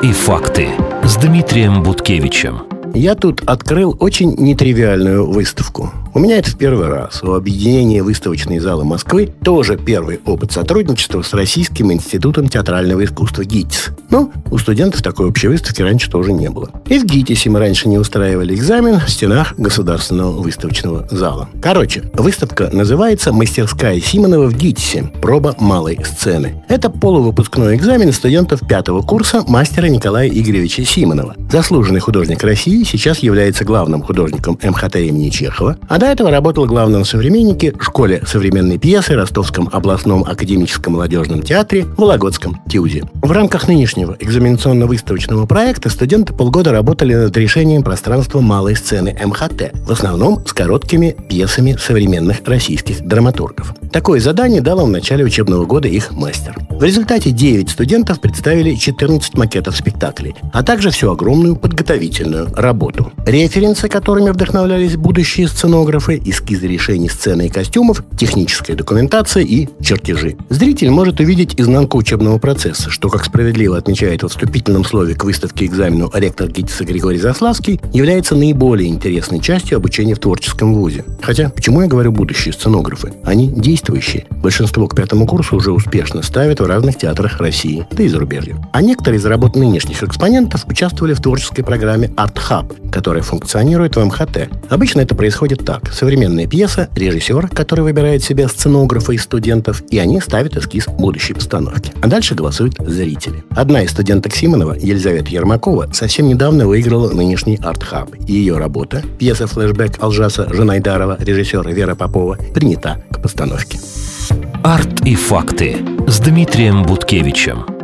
и факты с Дмитрием Буткевичем. Я тут открыл очень нетривиальную выставку. У меня это в первый раз. У объединения «Выставочные залы Москвы» тоже первый опыт сотрудничества с Российским институтом театрального искусства ГИТИС. Но у студентов такой общей выставки раньше тоже не было. И в ГИТИСе мы раньше не устраивали экзамен в стенах Государственного выставочного зала. Короче, выставка называется «Мастерская Симонова в ГИТИСе. Проба малой сцены». Это полувыпускной экзамен студентов 5-го курса мастера Николая Игоревича Симонова. Заслуженный художник России, сейчас является главным художником МХТ имени Чехова, а до этого работал главным современнике в школе современной пьесы, Ростовском областном академическом молодежном театре, Вологодском ТИУЗе. В рамках нынешнего экзаменационно-выставочного проекта студенты полгода работали над решением пространства малой сцены МХТ, в основном с короткими пьесами современных российских драматургов. Такое задание дал им в начале учебного года их мастер. В результате 9 студентов представили 14 макетов спектаклей, а также всю огромную подготовительную работу. Референсы, которыми вдохновлялись будущие сценографы, эскизы решений сцены и костюмов, техническая документация и чертежи. Зритель может увидеть изнанку учебного процесса, что, как справедливо отмечает во вступительном слове к выставке-экзамену ректор ГИТИСа Григорий Заславский, является наиболее интересной частью обучения в творческом вузе. Хотя, почему я говорю будущие сценографы? Они действующие. Большинство к 5-му курсу уже успешно ставят в разных театрах России, да и зарубежья. А некоторые из работ нынешних экспонентов участвовали в творческой программе Art Hub, которая функционирует в МХТ. Обычно это происходит так. Современная пьеса, режиссер, который выбирает себе сценографа из студентов, и они ставят эскиз будущей постановки. А дальше голосуют зрители. Одна из студенток Симонова, Елизавета Ермакова, совсем недавно выиграла нынешний Art Hub. И ее работа, пьеса «Флэшбэк» Алжаса Жанайдарова, режиссера Вера Попова, принята к постановке. Арт и факты с Дмитрием Буткевичем.